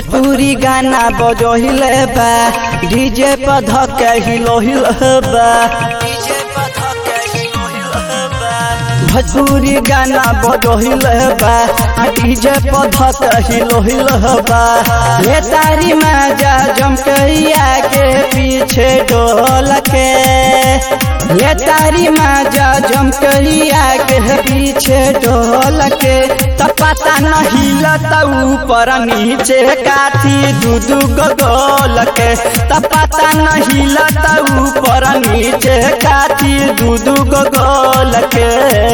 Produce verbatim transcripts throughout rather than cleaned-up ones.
भोजपुरी गाना बजहिले बा डीजे पर धक्के हिलो हिलो बा डीजे पर धक्के हिलो हिलो बा भोजपुरी गाना बजहिले बा डीजे पर धक्के हिलो हिलो बा ले तारी मजा जमकैया के पीछे डोल के ले तारी मजा जमकैया के पीछे डोल के त पता नहीं लता ऊपर नीचे काथी दूधू गोल के त पता नहीं लता ऊपर नीचे काथी दूधू गोल के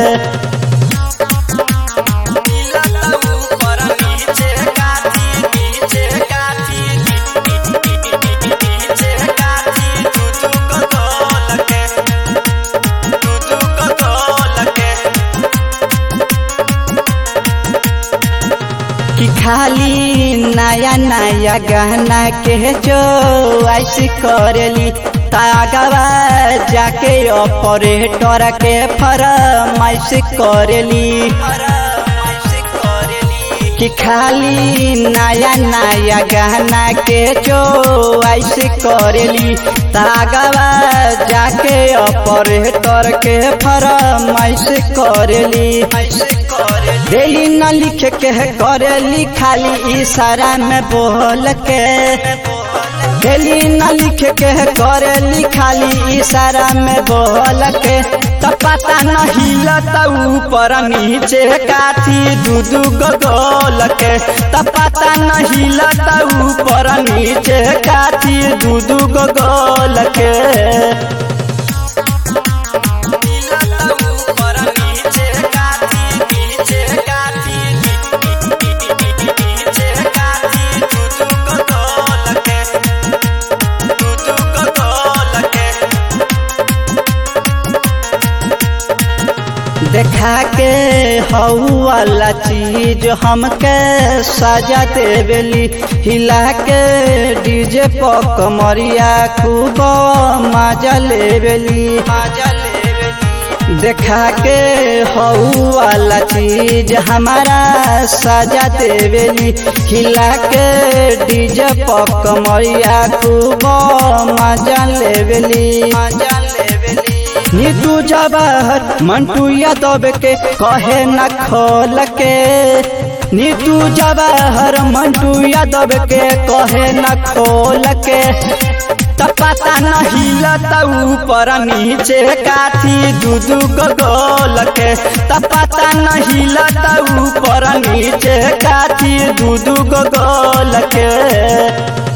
कि खाली नया नया गहना के जो ऐसी करेली तागवा जाके ऑपरेटर के फरमाइश करेली कि खाली नया नया गहना के जो ऐसी करेली तागवा जाके ऑपरेटर के फरमाइश करेली डेली न लिख के करेली खाली इशारा में बोल के डेली न लिख के करेली खाली इशारा में बोल के त पता नहीं लता ऊपर नीचे काथी दूधू गोल के त पता नहीं लता ऊपर नीचे काथी दूधू गोल के देखा के हऊ वाला चीज हमके सजा देवेली हिला के डीजे पर कमरिया खूब मजा लेवेली देखा के हऊ वाला चीज हमारा सजा देवेली हिला के डीजे पर कमरिया खूब मजा लेवेली नीतू जवाहर मंटू यादव के कहे न खोल के नीतू जवाहर मंटू यादव के कहे न खोल के त पता नहीं लता ऊपर नीचे काथी दूधू गोल के त पता नहीं लता ऊपर नीचे काथी दूधू गोल के।